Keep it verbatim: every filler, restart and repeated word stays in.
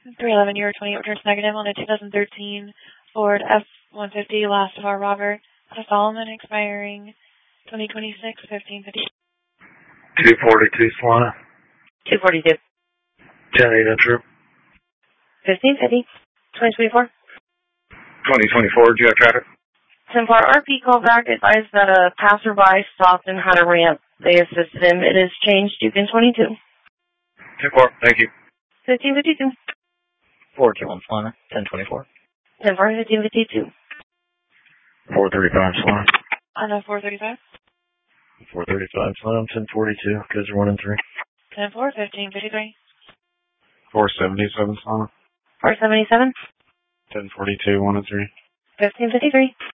three eleven, you were twenty returns negative on a two thousand thirteen Ford F one fifty, last of our Robert Solomon, expiring twenty twenty-six, fifteen fifty. two forty-two, Solana. two forty-two. ten eight, Intro. fifteen fifty. twenty twenty-four. twenty twenty-four, do you have traffic? ten four, R P called back, advised that a passerby stopped and had a ramp. They assisted him. It is changed. Yukon twenty-two. ten four, thank you. fifteen fifty-two. four two one, Solana. ten twenty-four. ten four, fifteen fifty-two. four thirty-five, Solana. On a four thirty-five. four thirty-five, Solana. ten forty-two, codes are one and three. ten four, fifteen fifty-three. four seventy-seven, Solana. four seventy-seven. ten forty-two, one and three. fifteen fifty-three.